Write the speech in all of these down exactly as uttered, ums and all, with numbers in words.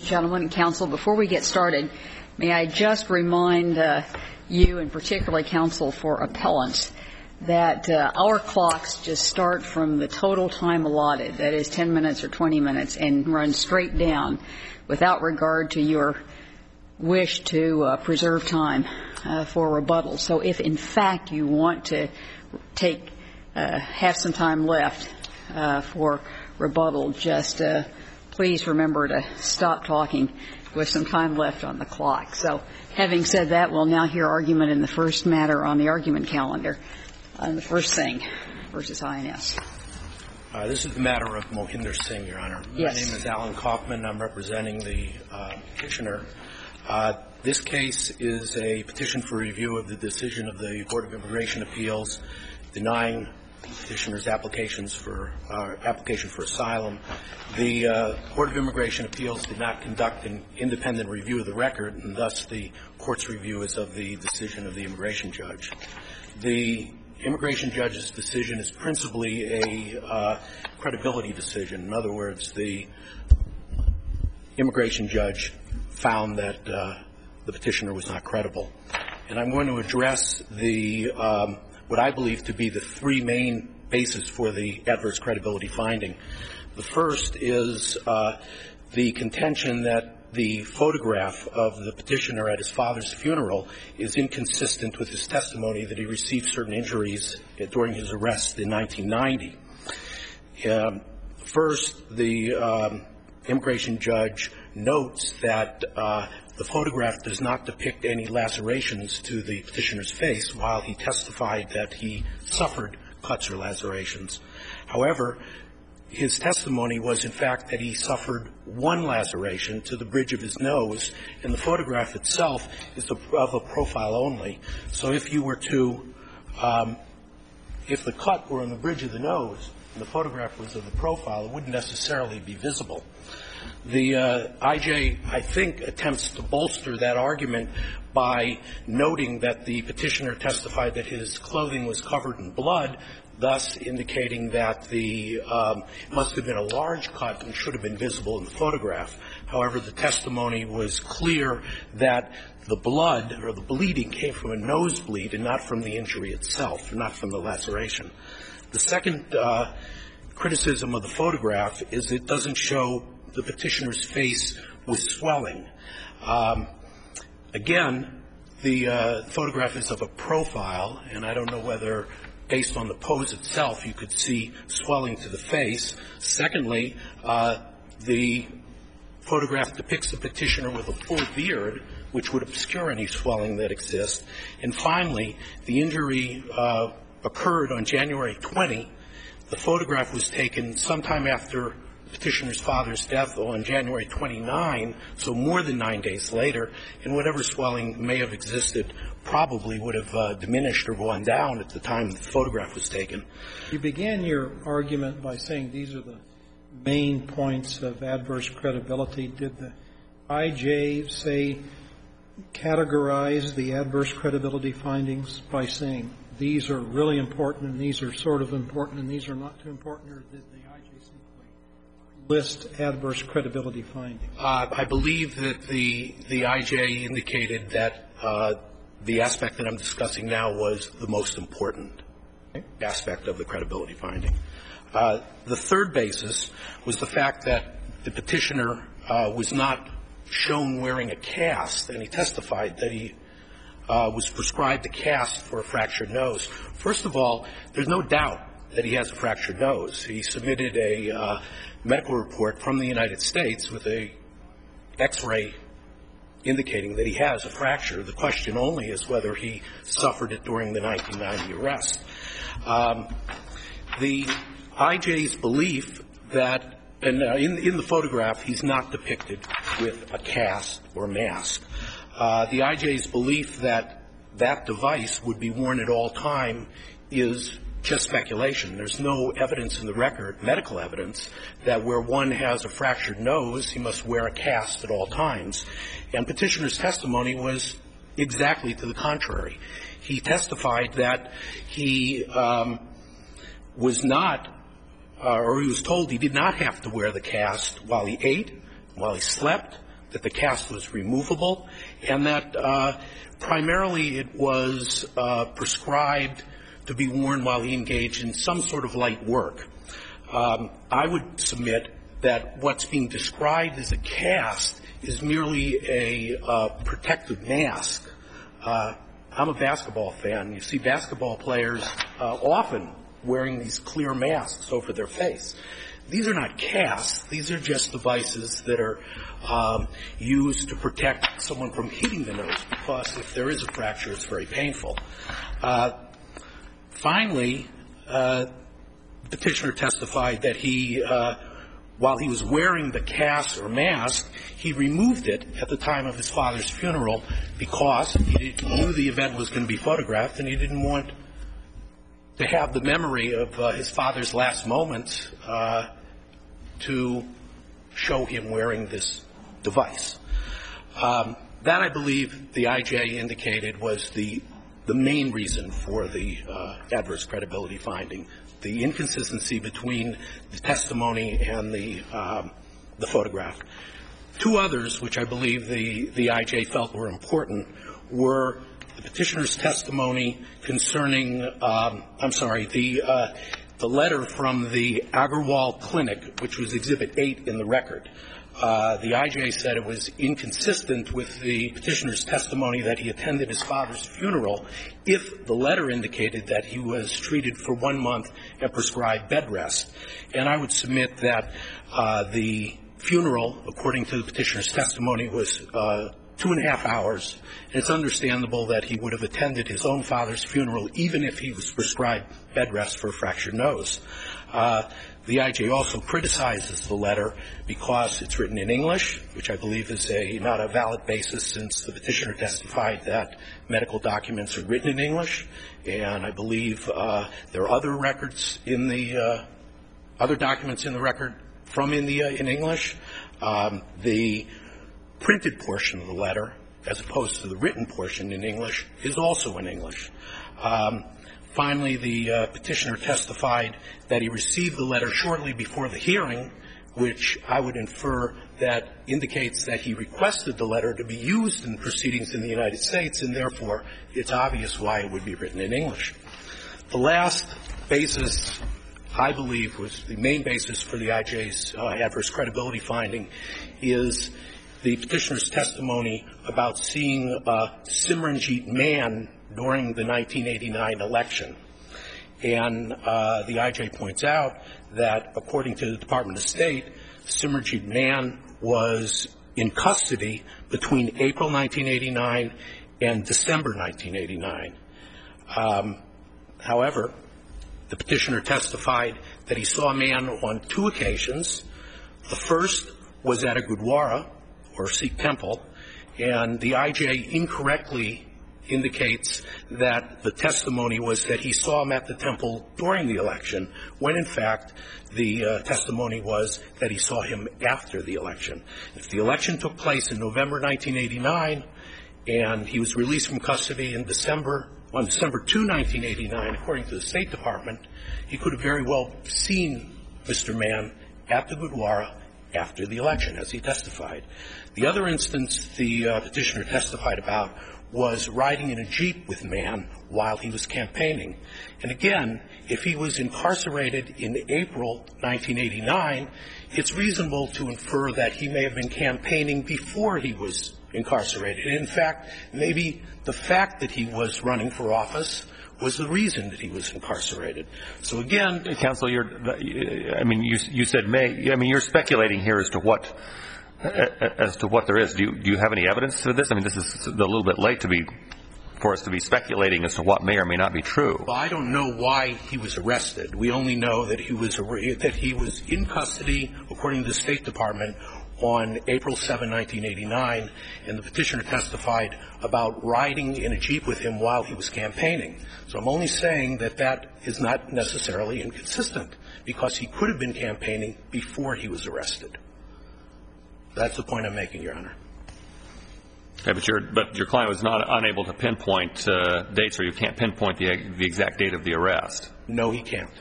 gentlemen, counsel, before we get started, may I just remind uh, you, and particularly counsel for appellants, that uh, our clocks just start from the total time allotted, that is ten minutes or twenty minutes, and run straight down without regard to your wish to uh, preserve time uh, for rebuttal. So if, in fact, you want to take, uh, have some time left uh, for rebuttal, just uh, please remember to stop talking with some time left on the clock. So having said that, we'll now hear argument in the first matter on the argument calendar. On the first thing, versus I N S. Uh, this is the matter of Mohinder Singh, Your Honor. Yes. My name is Alan Kaufman. I'm representing the uh, petitioner. Uh, this case is a petition for review of the decision of the Board of Immigration Appeals denying petitioner's applications for uh, application for asylum. The uh, Board of Immigration Appeals did not conduct an independent review of the record, and thus the court's review is of the decision of the immigration judge. The immigration judge's decision is principally a uh, credibility decision. In other words, the immigration judge found that uh, the petitioner was not credible. And I'm going to address the um, what I believe to be the three main bases for the adverse credibility finding. The first is uh, the contention that the photograph of the petitioner at his father's funeral is inconsistent with his testimony that he received certain injuries during his arrest in nineteen ninety. Um, first, the um, immigration judge notes that uh, the photograph does not depict any lacerations to the petitioner's face, while he testified that he suffered cuts or lacerations. However, his testimony was, in fact, that he suffered one laceration to the bridge of his nose, and the photograph itself is of a profile only. So if you were to, um, if the cut were on the bridge of the nose and the photograph was of the profile, it wouldn't necessarily be visible. The uh, I J, I think, attempts to bolster that argument by noting that the petitioner testified that his clothing was covered in blood, thus indicating that the um, must have been a large cut and should have been visible in the photograph. However, the testimony was clear that the blood or the bleeding came from a nosebleed and not from the injury itself, not from the laceration. The second uh, criticism of the photograph is it doesn't show the petitioner's face with swelling. Um, again, the uh, photograph is of a profile, and I don't know whether, based on the pose itself, you could see swelling to the face. Secondly, uh, the photograph depicts the petitioner with a full beard, which would obscure any swelling that exists. And finally, the injury uh, occurred on January twentieth. The photograph was taken sometime after the petitioner's father's death on January twenty-ninth, so more than nine days later, and whatever swelling may have existed probably would have uh, diminished or gone down at the time the photograph was taken. You began your argument by saying these are the main points of adverse credibility. Did the I J say, categorize the adverse credibility findings by saying these are really important and these are sort of important and these are not too important, or did the I J simply list adverse credibility findings? Uh, I believe that the the I J indicated that uh, the aspect that I'm discussing now was the most important aspect of the credibility finding. Uh, the third basis was the fact that the petitioner uh, was not shown wearing a cast, and he testified that he uh, was prescribed a cast for a fractured nose. First of all, there's no doubt that he has a fractured nose. He submitted a uh, medical report from the United States with a X-ray indicating that he has a fracture. The question only is whether he suffered it during the nineteen ninety arrest. Um, the I J's belief that, and uh, in, in the photograph, he's not depicted with a cast or mask. Uh, the I J's belief that that device would be worn at all time is just speculation. There's no evidence in the record, medical evidence, that where one has a fractured nose, he must wear a cast at all times. And petitioner's testimony was exactly to the contrary. He testified that he um, was not, uh, or he was told he did not have to wear the cast while he ate, while he slept, that the cast was removable, and that uh, primarily it was uh, prescribed to be worn while he engaged in some sort of light work. Um, I would submit that what's being described as a cast is merely a uh, protective mask. Uh, I'm a basketball fan. You see basketball players uh, often wearing these clear masks over their face. These are not casts. These are just devices that are um, used to protect someone from hitting the nose, because if there is a fracture, it's very painful. Uh, finally, uh, the petitioner testified that he, uh, while he was wearing the cast or mask, he removed it at the time of his father's funeral because he knew the event was going to be photographed and he didn't want to have the memory of uh, his father's last moments uh, to show him wearing this device. Um, that, I believe, the I J indicated was the the main reason for the uh, adverse credibility finding, the inconsistency between the testimony and the um, the photograph. Two others, which I believe the, the I J felt were important, were the petitioner's testimony concerning, um, I'm sorry, the uh, the letter from the Agarwal Clinic, which was Exhibit eight in the record. Uh, the I J said it was inconsistent with the petitioner's testimony that he attended his father's funeral if the letter indicated that he was treated for one month and prescribed bed rest. And I would submit that uh, the funeral, according to the petitioner's testimony, was uh, two and a half hours. And it's understandable that he would have attended his own father's funeral even if he was prescribed bed rest for a fractured nose. Uh, the I J also criticizes the letter because it's written in English, which I believe is a not a valid basis since the petitioner testified that medical documents are written in English. And I believe uh, there are other records in the uh, other documents in the record from India in English. Um, the printed portion of the letter, as opposed to the written portion in English, is also in English. Um, finally, the uh, petitioner testified that he received the letter shortly before the hearing, which I would infer that indicates that he requested the letter to be used in proceedings in the United States, and therefore it's obvious why it would be written in English. The last basis, I believe, was the main basis for the I J's uh, adverse credibility finding, is the petitioner's testimony about seeing uh, Simranjit Mann during the nineteen eighty-nine election. And uh, the I J points out that, according to the Department of State, Simranjit Mann was in custody between April nineteen eighty-nine and December nineteen eighty-nine. Um, however, the petitioner testified that he saw Mann on two occasions. The first was at a Gurdwara, or Sikh temple, and the I J incorrectly indicates that the testimony was that he saw him at the temple during the election, when in fact the uh, testimony was that he saw him after the election. If the election took place in November nineteen eighty-nine and he was released from custody in December, on December second, nineteen eighty-nine, according to the State Department, he could have very well seen Mister Mann at the Gurdwara after the election, as he testified. The other instance the uh, petitioner testified about was riding in a Jeep with Mann while he was campaigning. And again, if he was incarcerated in April nineteen eighty-nine, it's reasonable to infer that he may have been campaigning before he was incarcerated. In fact, maybe the fact that he was running for office was the reason that he was incarcerated. So again, counsel, you're, I mean, you you said may. I mean, you're speculating here as to what as to what there is. Do you do you have any evidence to this? I mean, this is a little bit late to be for us to be speculating as to what may or may not be true. Well, I don't know why he was arrested. We only know that he was that he was in custody, according to the State Department, on April seventh, nineteen eighty-nine, and the petitioner testified about riding in a Jeep with him while he was campaigning. So I'm only saying that that is not necessarily inconsistent, because he could have been campaigning before he was arrested. That's the point I'm making, Your Honor. Okay, but your but your client was not unable to pinpoint uh, dates, or you can't pinpoint the the exact date of the arrest. No, he can't.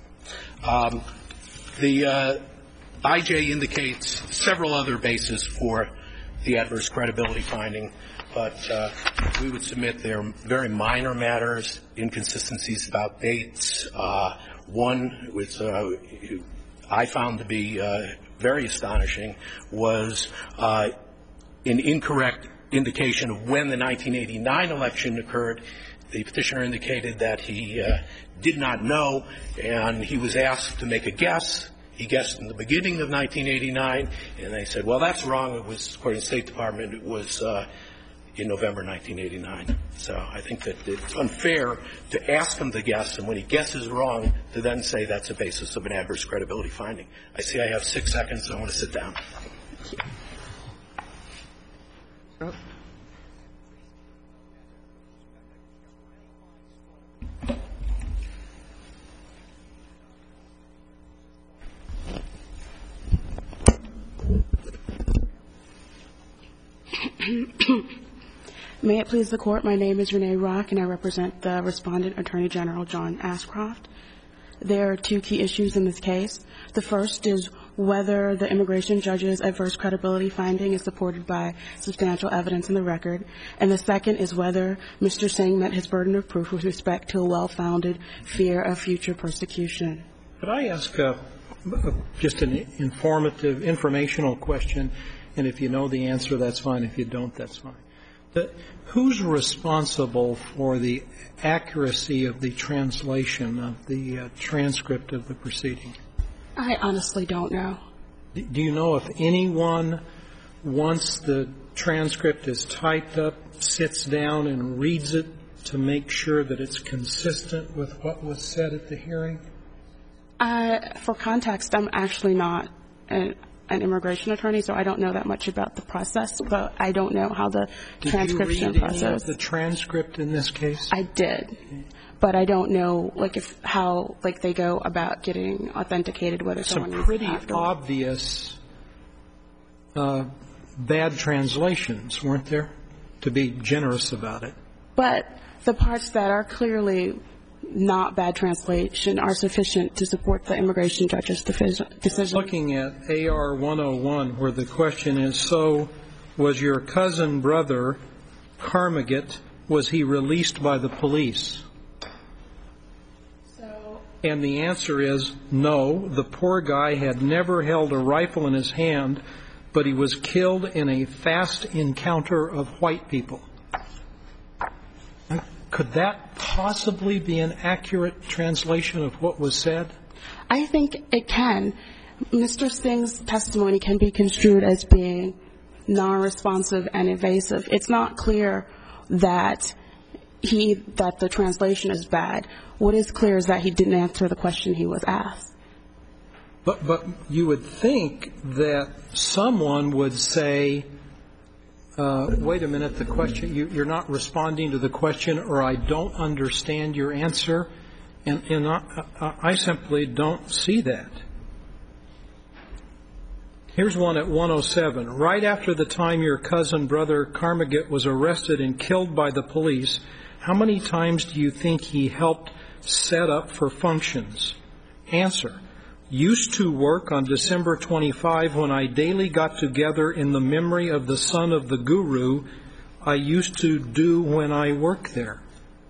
Um, the uh, I J indicates several other bases for the adverse credibility finding, but uh, we would submit there are very minor matters, inconsistencies about dates. Uh, one, which uh, I found to be uh, very astonishing, was uh, an incorrect indication of when the nineteen eighty-nine election occurred. The petitioner indicated that he uh, did not know, and he was asked to make a guess. He guessed in the beginning of nineteen eighty-nine, and they said, well, that's wrong. It was, according to the State Department, it was uh, in November nineteen eighty-nine. So I think that it's unfair to ask him to guess, and when he guesses wrong, to then say that's a basis of an adverse credibility finding. I see I have six seconds, so I want to sit down. Oh. May it please the Court, my name is Renee Rock, and I represent the Respondent Attorney General John Ashcroft. There are two key issues in this case. The first is whether the immigration judge's adverse credibility finding is supported by substantial evidence in the record, and the second is whether Mister Singh met his burden of proof with respect to a well-founded fear of future persecution. Could I ask uh, just an informative, informational question? And if you know the answer, that's fine. If you don't, that's fine. The, who's responsible for the accuracy of the translation of the uh, transcript of the proceeding? I honestly don't know. Do you know if anyone, once the transcript is typed up, sits down and reads it to make sure that it's consistent with what was said at the hearing? Uh, for context, I'm actually not an, an immigration attorney, so I don't know that much about the process, but I don't know how the did transcription you read process. Any of the transcript in this case? I did, but I don't know, like, if how like they go about getting authenticated. Whether Some someone pretty after. obvious uh, bad translations, weren't there? To be generous about it. But the parts that are clearly not bad translation are sufficient to support the immigration judge's decision. Looking at A R one oh one, where the question is, so was your cousin brother, Karmagat, was he released by the police? So, and the answer is no. The poor guy had never held a rifle in his hand, but he was killed in a fast encounter of white people. Could that possibly be an accurate translation of what was said? I think it can. Mister Singh's testimony can be construed as being non-responsive and evasive. It's not clear that he that the translation is bad. What is clear is that he didn't answer the question he was asked. But but you would think that someone would say, Uh, wait a minute, the question, you, you're not responding to the question, or I don't understand your answer, and, and I, I simply don't see that. Here's one at one oh seven. Right after the time your cousin brother Karmagat was arrested and killed by the police, how many times do you think he helped set up for functions? Answer. Used to work on December twenty-fifth when I daily got together in the memory of the son of the guru I used to do when I worked there.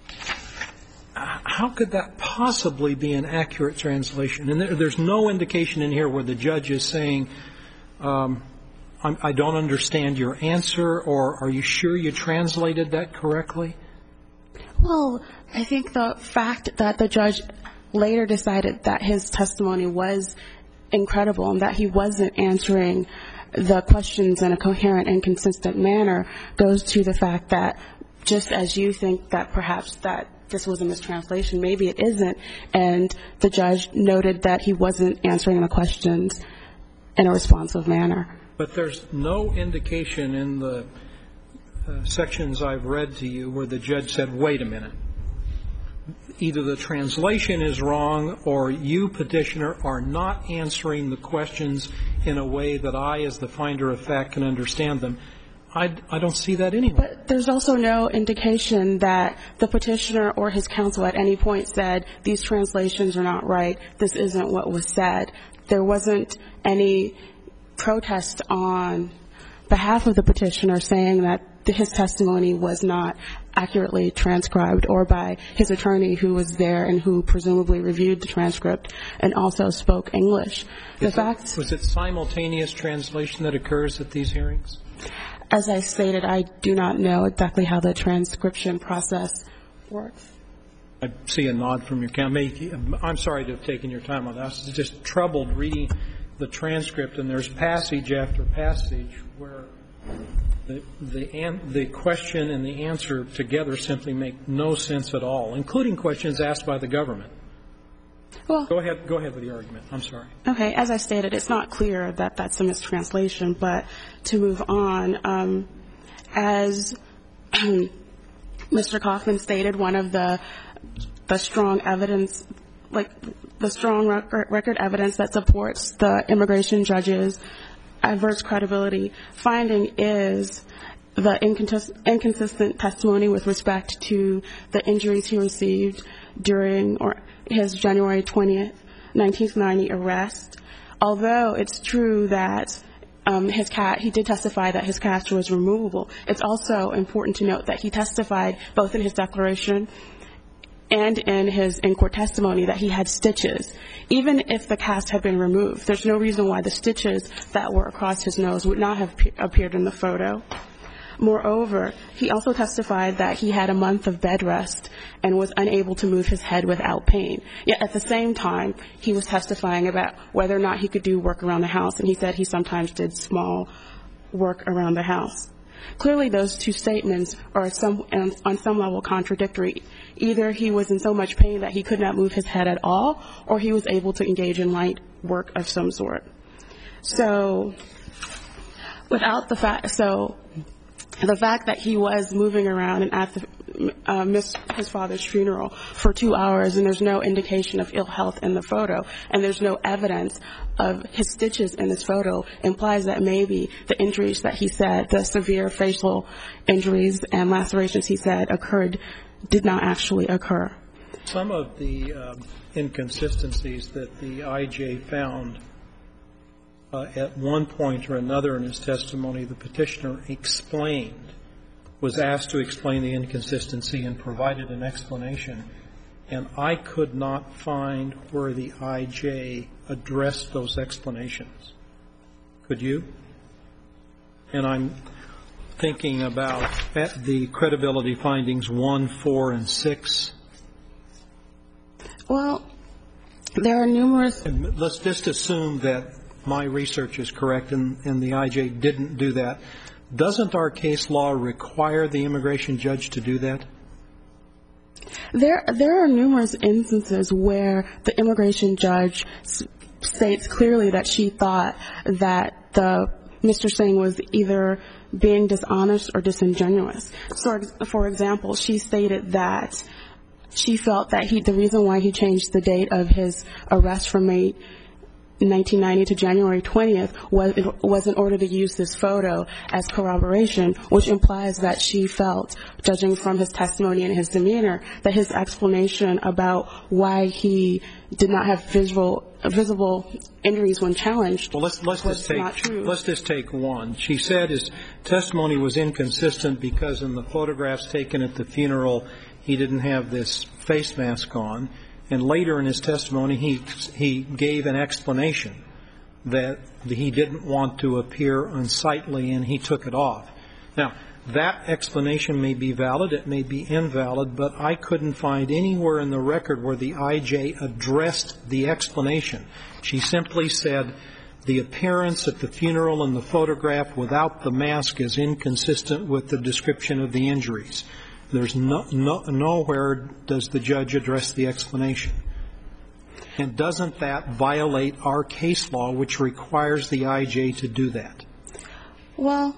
How could that possibly be an accurate translation? And there, there's no indication in here where the judge is saying, um, I'm, I don't understand your answer, or are you sure you translated that correctly? Well, I think the fact that the judge later decided that his testimony was incredible and that he wasn't answering the questions in a coherent and consistent manner goes to the fact that just as you think that perhaps that this was a mistranslation, maybe it isn't, and the judge noted that he wasn't answering the questions in a responsive manner. But there's no indication in the uh, sections I've read to you where the judge said, wait a minute. Either the translation is wrong or you, petitioner, are not answering the questions in a way that I, as the finder of fact, can understand them. I, I don't see that anywhere. But there's also no indication that the petitioner or his counsel at any point said, these translations are not right, this isn't what was said. There wasn't any protest on behalf of the petitioner, saying that his testimony was not accurately transcribed, or by his attorney who was there and who presumably reviewed the transcript and also spoke English. The fact was it simultaneous translation that occurs at these hearings? As I stated, I do not know exactly how the transcription process works. I see a nod from your counsel. I'm sorry to have taken your time on that. I was just troubled reading the transcript, and there's passage after passage where the the, an, the question and the answer together simply make no sense at all, including questions asked by the government. Well, go ahead. Go ahead with the argument. I'm sorry. Okay. As I stated, it's not clear that that's a mistranslation. But to move on, um, as Mister Kaufman stated, one of the the strong evidence, like the strong record, record evidence that supports the immigration judge's adverse credibility finding is the inconsistent, inconsistent testimony with respect to the injuries he received during or his January twentieth, nineteen ninety arrest. Although it's true that um, his cat, he did testify that his cast was removable, it's also important to note that he testified both in his declaration and in his in-court testimony that he had stitches. Even if the cast had been removed, there's no reason why the stitches that were across his nose would not have pe- appeared in the photo. Moreover, he also testified that he had a month of bed rest and was unable to move his head without pain. Yet at the same time, he was testifying about whether or not he could do work around the house, and he said he sometimes did small work around the house. Clearly, those two statements are some, on some level contradictory. Either he was in so much pain that he could not move his head at all, or he was able to engage in light work of some sort. So, without the fact, so the fact that he was moving around and at the, uh, missed his father's funeral for two hours, and there's no indication of ill health in the photo, and there's no evidence of his stitches in this photo, implies that maybe the injuries that he said, the severe facial injuries and lacerations he said occurred, did not actually occur. Some of the um, inconsistencies that the I J found uh, at one point or another in his testimony, the petitioner explained, was asked to explain the inconsistency and provided an explanation. And I could not find where the I J addressed those explanations. Could you? And I'm thinking about the credibility findings one, four, and six. Well, there are numerous. And let's just assume that my research is correct and, and the I J didn't do that. Doesn't our case law require the immigration judge to do that? There, there are numerous instances where the immigration judge s- states clearly that she thought that the Mister Singh was either being dishonest or disingenuous. So, for example, she stated that she felt that he, the reason why he changed the date of his arrest from May nineteen ninety to January twentieth was, was in order to use this photo as corroboration, which implies that she felt, judging from his testimony and his demeanor, that his explanation about why he did not have visual, visible injuries when challenged well, let's, let's was just take, not true. Let's just take one. She said his testimony was inconsistent because in the photographs taken at the funeral, he didn't have this face mask on. And later in his testimony, he he gave an explanation that he didn't want to appear unsightly, and he took it off. Now, that explanation may be valid, it may be invalid, but I couldn't find anywhere in the record where the I J addressed the explanation. She simply said the appearance at the funeral and the photograph without the mask is inconsistent with the description of the injuries. There's no, no, nowhere does the judge address the explanation. And doesn't that violate our case law, which requires the I J to do that? Well,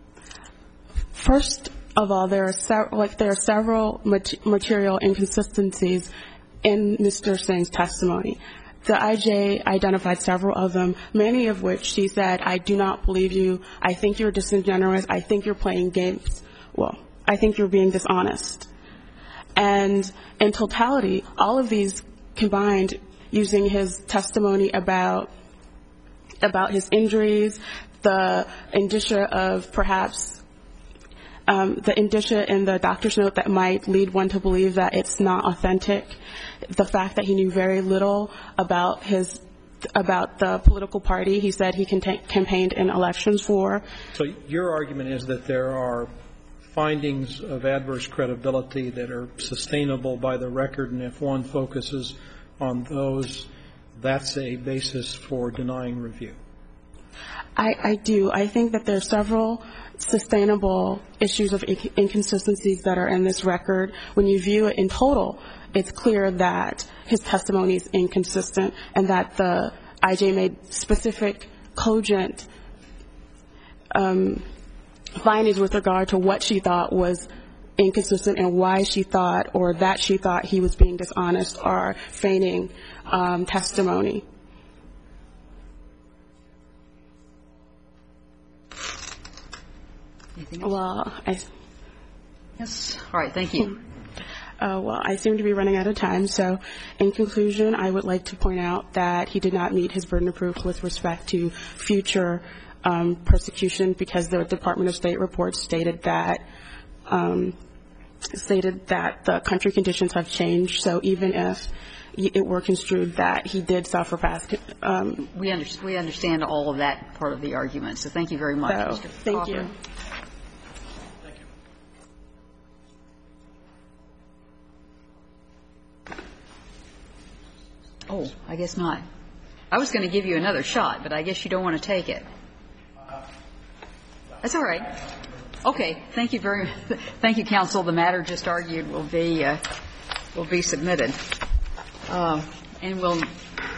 first of all, there are several, like there are several mat- material inconsistencies in Mister Singh's testimony. The I J identified several of them, many of which she said, I do not believe you, I think you're disingenuous, I think you're playing games. Well, I think you're being dishonest. And in totality, all of these combined, using his testimony about about his injuries, the indicia of perhaps um, the indicia in the doctor's note that might lead one to believe that it's not authentic, the fact that he knew very little about his about the political party he said he cont- campaigned in elections for. So your argument is that there are findings of adverse credibility that are sustainable by the record, and if one focuses on those, that's a basis for denying review. I, I do. I think that there are several sustainable issues of inc- inconsistencies that are in this record. When you view it in total, it's clear that his testimony is inconsistent and that the I J made specific, cogent um, findings with regard to what she thought was inconsistent and why she thought or that she thought he was being dishonest or feigning um, testimony. Anything else? Well, I... Yes. All right. Thank you. Uh, well, I seem to be running out of time, so in conclusion, I would like to point out that he did not meet his burden of proof with respect to future um, persecution because the Department of State report stated that um, stated that the country conditions have changed. So even if it were construed that he did suffer past, um, we, under, we understand all of that part of the argument. So thank you very much, so, Mister Thank Crawford. you. Oh, I guess not. I was going to give you another shot, but I guess you don't want to take it. That's all right. Okay. Thank you very much. Thank you, counsel. The matter just argued will be uh, will be submitted, uh, and we'll